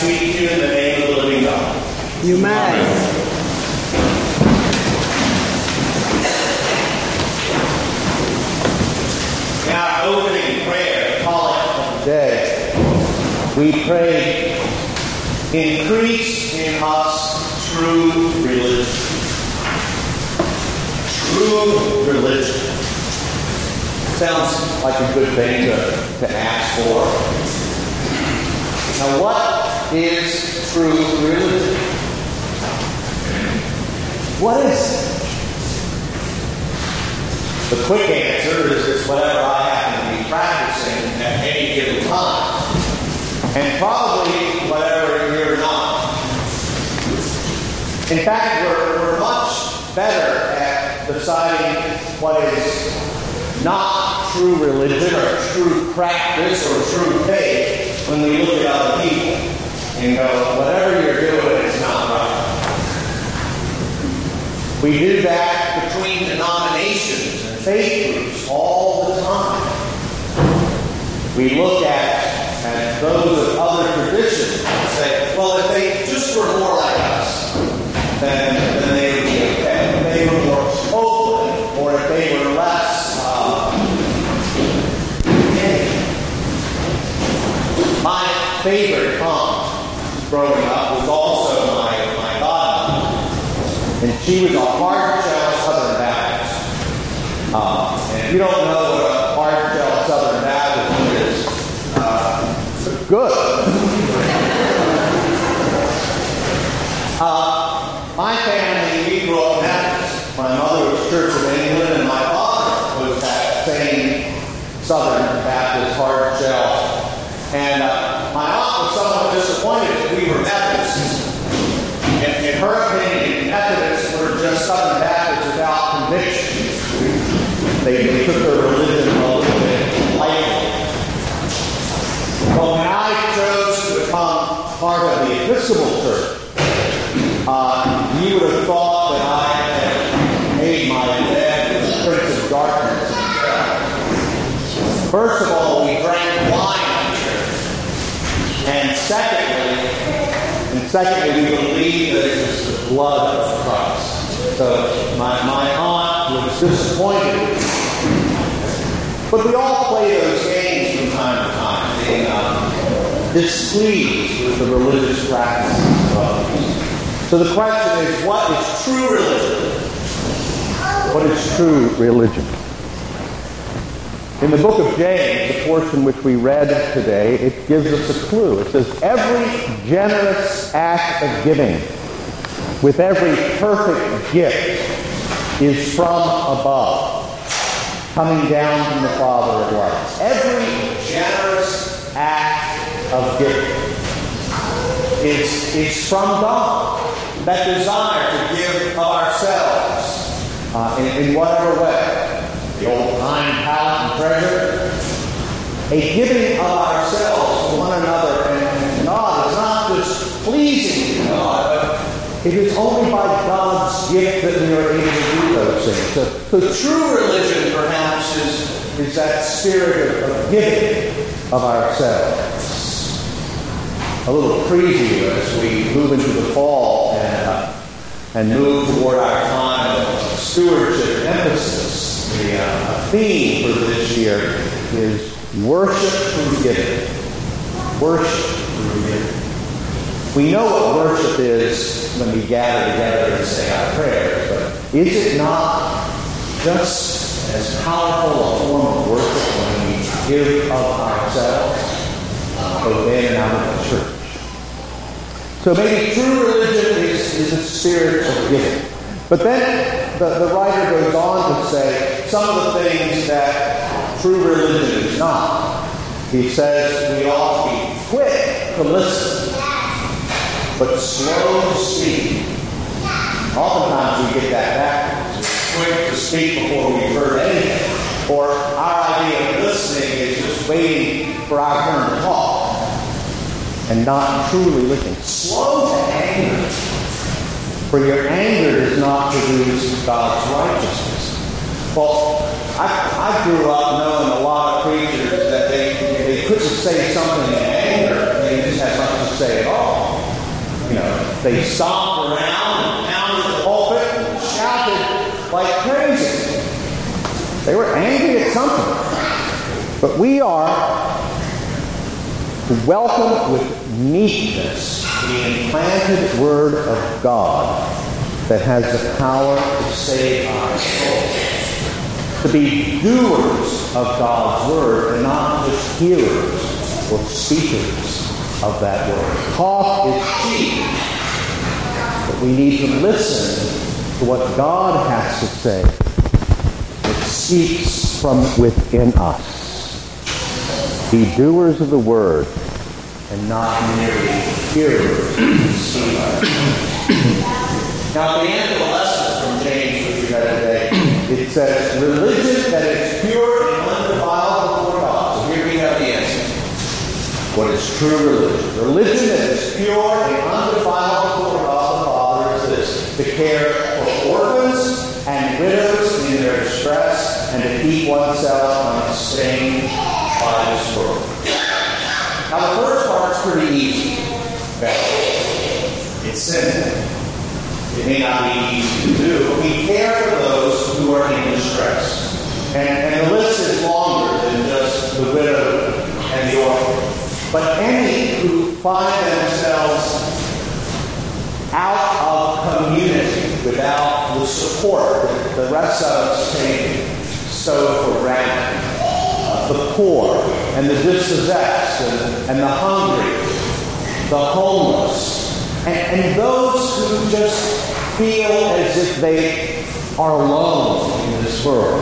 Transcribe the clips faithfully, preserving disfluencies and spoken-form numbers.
speak to you in the name of the living God? You may. In our opening prayer, the collect of the day, we pray, increase in us true religion. True religion. Sounds like a good thing to, to ask for. Now, what is true religion? What is it? The quick answer is it's whatever I happen to be practicing at any given time. And probably whatever you're not. In fact, we're, we're much better at deciding what is not true religion or true practice or true faith when we look at other people and go, whatever you're doing is not right. We do that between denominations and faith groups all the time. We look at, at those of other traditions and say, well, if they just were more like us, then, then they would be okay. If they were more open, or if they were less uh, my favorite aunt growing up was also my, my godmother. And she was a hard-shell Southern Baptist. Uh, and if you don't know what a hard-shell Southern Baptist is, uh, good. uh, my family, we grew up Baptist. My mother was Church of England, and my father was that same Southern Baptist hard-shell. And uh, my aunt was somewhat disappointed that we were Methodists. In, in her opinion, Methodists were just Southern Baptists without conviction. They, they took their religion a little bit lightly. But when I chose to become part of the Episcopal Church, uh, you would have thought that I had made my bed with the Prince of Darkness himself. First of all, we drank wine. And secondly, and secondly, we believe that it was the blood of Christ. So my, my aunt was disappointed. But we all play those games from time to time, being um, displeased with the religious practices of others. So the question is, what is true religion? What is true religion? In the book of James, the portion which we read today, it gives us a clue. It says, every generous act of giving with every perfect gift is from above, coming down from the Father of lights. Every generous act of giving is, is from God. That desire to give of ourselves uh, in, in whatever way. The old time, talent, and treasure. A giving of ourselves to one another and, and God is not just pleasing to God, but it is only by God's gift that we are able to do those things. So, so true religion, perhaps, is, is that spirit of, of giving of ourselves. A little preview as we move into the fall and, uh, and move toward our time of stewardship emphasis. The uh, theme for this year is worship through giving. Worship through giving. We know what worship is when we gather together and say our prayers, but is it not just as powerful a form of worship when we give of ourselves, both in and out of the church? So maybe true religion is, is a spirit of giving. But then the, the writer goes on to say some of the things that true religion is not. He says we ought to be quick to listen, but slow to speak. Oftentimes we get that backwards. We're quick to speak before we've heard anything. Or our idea of listening is just waiting for our turn to talk and not truly listening. Slow to anger. For your anger does not produce God's righteousness. Well, I, I grew up knowing a lot of preachers that they, they couldn't say something in anger, they just had nothing to say at all. They stomped around and pounded the pulpit and shouted like crazy. They were angry at something. But we are welcome with meekness the implanted Word of God that has the power to save our souls. To be doers of God's Word and not just hearers or speakers of that Word. Talk is cheap, but we need to listen to what God has to say. It speaks from within us. Be doers of the Word and not merely hearers and speakers. Now, at the end of the lesson from James, which we read today, it says, religion that is pure and undefiled before God. So here we have the answer. What is true religion? Religion that is pure and undefiled before God the Father is this: to care for orphans and widows in their distress and to keep oneself unstained by this world. Now, the first part's pretty easy. It's simple. It may not be easy to do, but we care for those who are in distress. And, and the list is longer than just the widow and the orphan. But any who find themselves out of community without the support that the rest of us take so for granted. Uh, the poor and the dispossessed and, and the hungry, the homeless, and, and those who just feel as if they are alone in this world.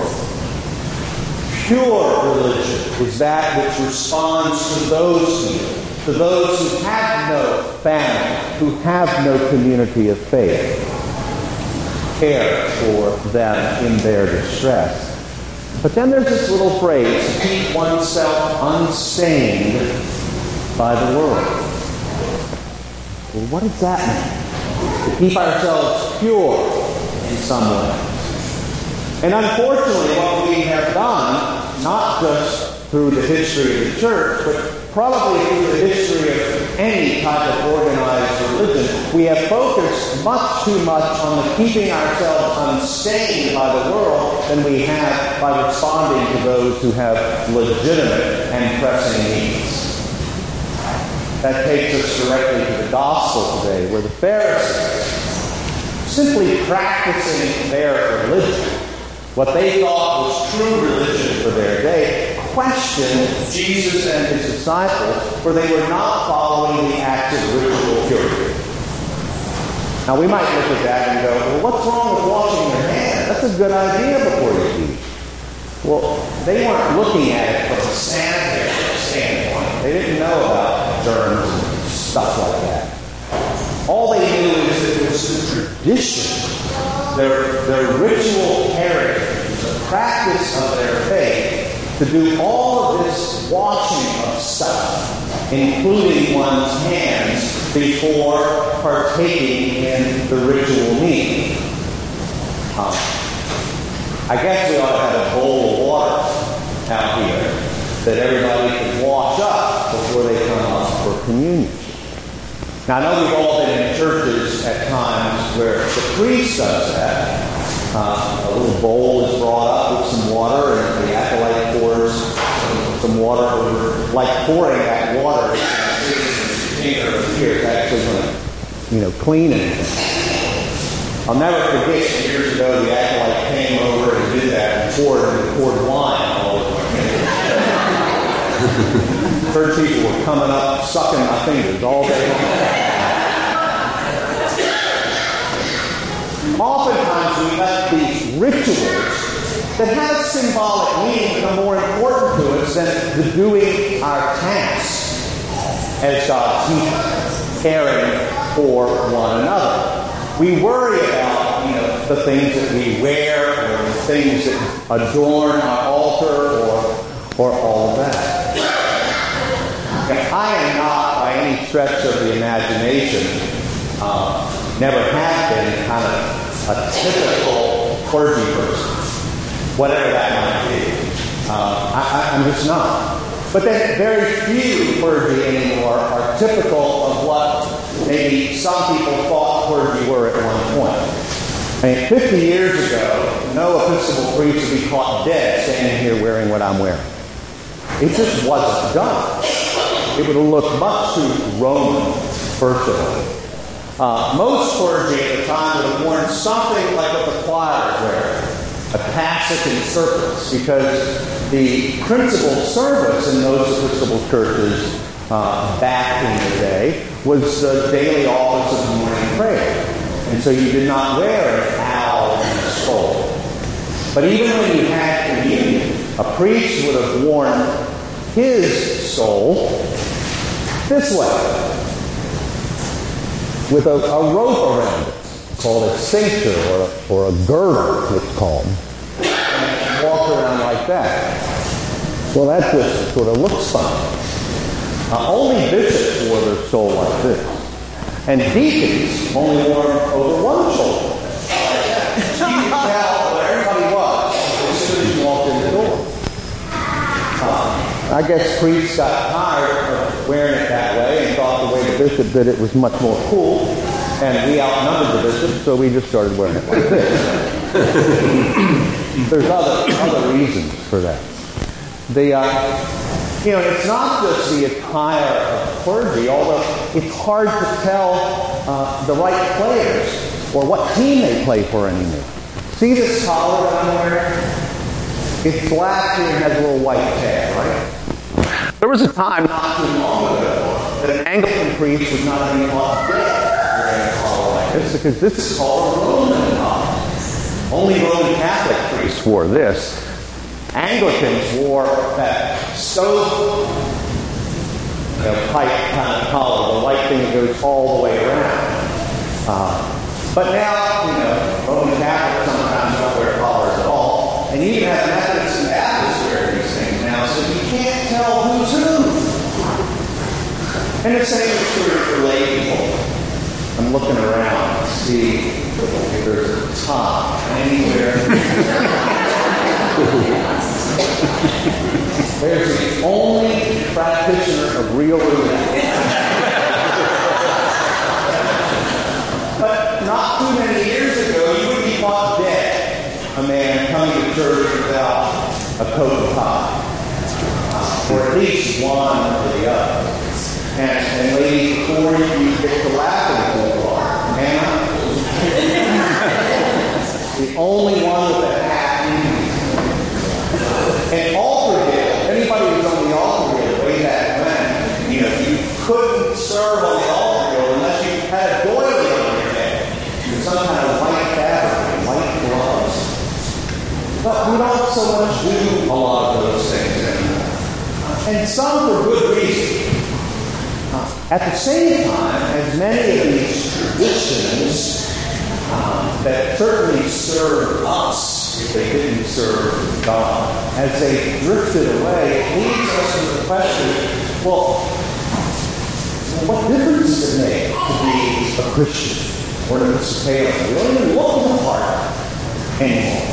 Pure religion is that which responds to those people, to those who have no family, who have no community of faith. Care for them in their distress. But then there's this little phrase, to keep oneself unstained by the world. Well, what does that mean? To keep ourselves pure in some way. And unfortunately, what we have done, not just through the history of the church, but probably through the history of any type of organized religion, we have focused much too much on the keeping ourselves unstained by the world than we have by responding to those who have legitimate and pressing needs. That takes us directly to the gospel today, where the Pharisees, simply practicing their religion, what they thought was true religion for their day, questioned Jesus and his disciples, for they were not following the active ritual purity. Now we might look at that and go, well, what's wrong with washing your hands? That's a good idea before you eat. Well, they weren't looking at it from a sanitary standpoint. They didn't know about germs and stuff like that. All they knew is that it was the tradition, their, their ritual heritage, the practice of their faith, to do all of this washing of stuff, including one's hands, before partaking in the ritual meal. Um, I guess we ought to have a bowl of water out here that everybody can wash up before they come up for communion. Now, I know we've all been in churches at times where the priest does that. Uh, a little bowl is brought up with some water, and the acolyte pours some, some water over, like pouring that water in the container of beer. It's actually going to, you know, clean it. I'll never forget, years ago, the acolyte came over and did that and poured, and poured wine all over my fingers. Church people were coming up, sucking my fingers all day long. Oftentimes we let these rituals that have symbolic meaning become more important to us than the doing our tasks as God's people, caring for one another. We worry about, you know, the things that we wear or the things that adorn our altar or, or all of that. I am not, by any stretch of the imagination, uh, never have been kind of a typical clergy person, whatever that might be. Uh, I, I'm just not. But then very few clergy anymore are typical of what maybe maybe some people thought clergy were at one point. I mean, fifty years ago, no Episcopal priest would be caught dead standing here wearing what I'm wearing. It just wasn't done. It would have looked much too Roman, first of all. Uh, most clergy at the time would have worn something like what the choirs wear, a cassock and surplice, because the principal service in those Episcopal churches uh, back in the day was the daily office of morning prayer. And so you did not wear an owl and a skull. But even when you had communion, a priest would have worn his stole this way, with a, a rope around it, called a cincture or a, or a girdle, it's called, and walk around like that. Well, that just sort of looks funny. Uh, only bishops wore their stole like this. And deacons only wore them over one shoulder. You could tell where everybody was as soon as you walked in the door. Uh, I guess priests got tired of wearing it that way and thought the way the bishop did it was much more cool. And we outnumbered the bishop, so we just started wearing it like this. There's other other reasons for that. The uh, You know, it's not just the attire of clergy, although it's hard to tell uh, the right players or what team they play for anymore. See this collar that I'm wearing? It's black here and has a little white tab, right? There was a time not too long ago that an Anglican priest was not even caught dead wearing a collar like this, because this is called a Roman collar. Only Roman Catholic priests wore this. Anglicans wore that stove you know, pipe kind of collar, the white thing that goes all the way around. Uh, but now, you know, Roman Catholics sometimes don't wear collars at all, and even have Methodists and Baptists wear these things now, so you can't tell who's who. And the same is true for lay people. I'm looking around to see if there's a top anywhere. There's the only practitioner of real religion. But not too many years ago, you would be caught dead, a man coming to church without a coat and tie, uh, or at least one or the other. And, and ladies, before you get to laughing too far, Hannah, the only one with a hat. And altar guild, anybody who's on the altar guild way back when, you know, you couldn't serve on the altar guild unless you had a doily on your head with some kind of white fabric and white gloves. But we don't so much do a lot of those things anymore. And some for good reason. Uh, at the same time, as many of these traditions um, that certainly serve us, if they didn't serve God, as they drifted away, it leads us to the question, well, what difference does it make to be a Christian or an Episcopalian? We don't even look the part anymore.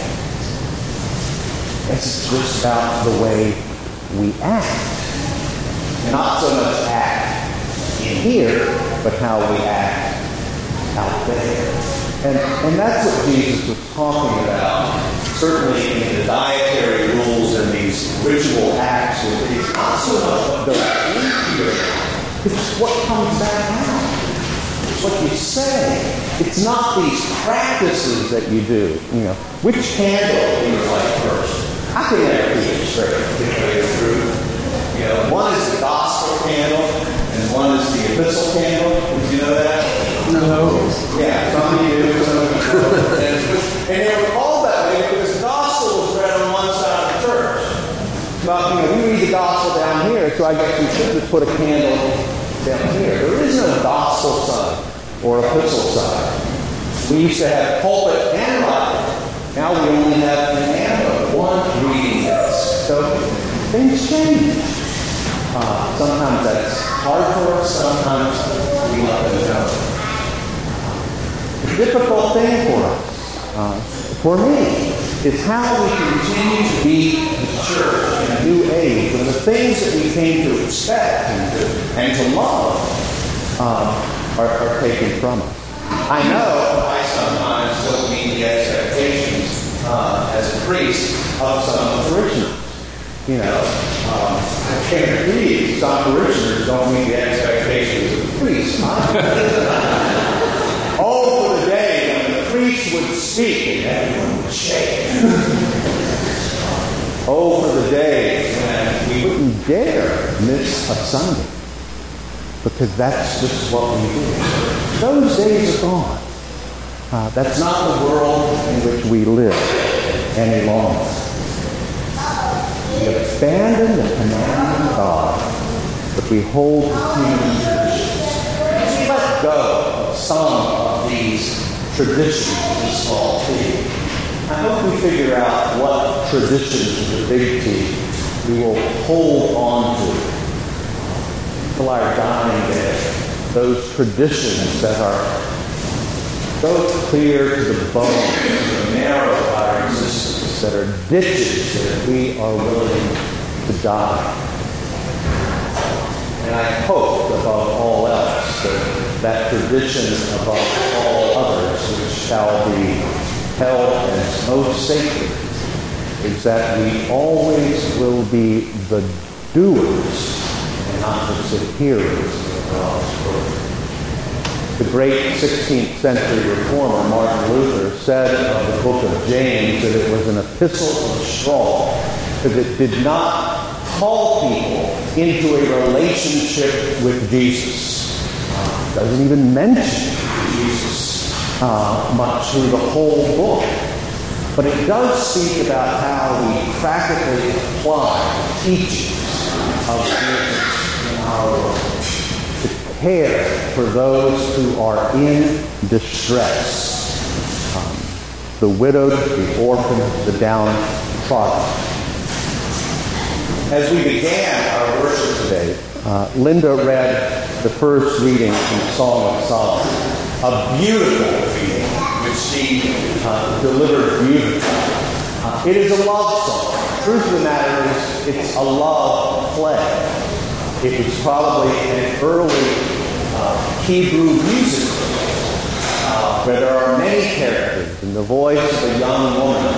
It's just about the way we act. Not so much act in here, but how we act out there. And, and that's what Jesus was talking about, certainly in the dietary rules and these ritual acts. It's not so much what goes into it, it's what comes back out. It's what you say. It's not these practices that you do. You know, which candle do you light first? I can never keep it straight to tell you the truth. You know, one is the gospel candle, and one is the epistle candle. Did you know that? No. Yeah, some of you do, some of you don't. And they were called that way because the gospel was read on one side of the church. But, you know, we read the gospel down here, so I guess we should just put a candle down here. There is no gospel side or epistle side. We used to have pulpit and Bible. Now we only have an and one reading this. So things change. Uh, sometimes that's hard for us. Sometimes we let them go. It's a difficult thing for us, uh, for me, is how we continue to be the church in a new age, and the things that we came to expect and to, and to love. Um, are, are taken from us. I know I sometimes don't meet the expectations uh, as a priest of some parishioners. You know, um, I can't believe some parishioners don't meet the expectations of the priest. Oh, for the day when the priest would speak and everyone would shake. Oh, for the day when we wouldn't dare miss a Sunday, because that's just what we do. Those days are gone. Uh, that's not the world in which we live any longer. We abandon the command of God, but we hold to human traditions. We let go of some of these traditions in this small T. I hope we figure out what traditions in the big T we will hold on to till our dying day. Those traditions that are so clear to the bone, to the marrow of our existence, that are ditches that we are willing to die. And I hope, above all else, that that tradition above all others, which shall be held as most sacred, is that we always will be the doers and not just the hearers of God's word. The great sixteenth century reformer Martin Luther said of the book of James that it was an epistle of straw, because it did not call people into a relationship with Jesus. It doesn't even mention Jesus uh, much through the whole book. But it does speak about how we practically apply the teachings of Jesus in our world. Care for those who are in distress. Um, the widowed, the orphan, the downtrodden. As we began our worship today, uh, Linda read the first reading from the Song of Solomon. A beautiful reading, which she uh, delivered beautifully. Uh, it is a love song. The truth of the matter is, it's a love play. It was probably an early uh, Hebrew musical uh, where there are many characters and the voice of a young woman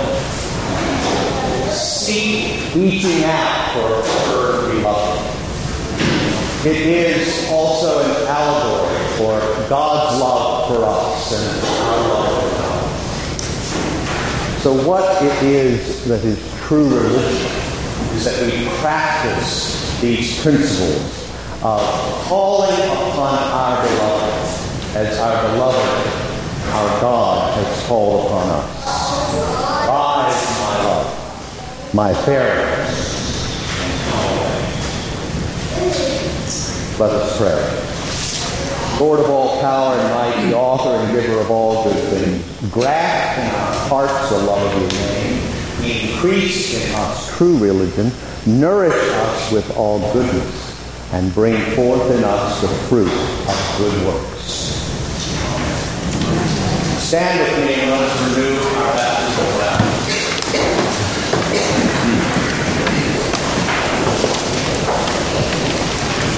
seek, reaching out for her beloved. It is also an allegory for God's love for us and our love for God. So what it is that is true religion is that we practice these principles of calling upon our beloved as our beloved, our God, has called upon us. Rise, my love, my fair one, and come away. Let us pray. Lord of all power and might, the author and giver of all good things, graft in our hearts the love of your name, increase in us true religion, nourish us with all goodness, and bring forth in us the fruit of good works. Stand with me and let us renew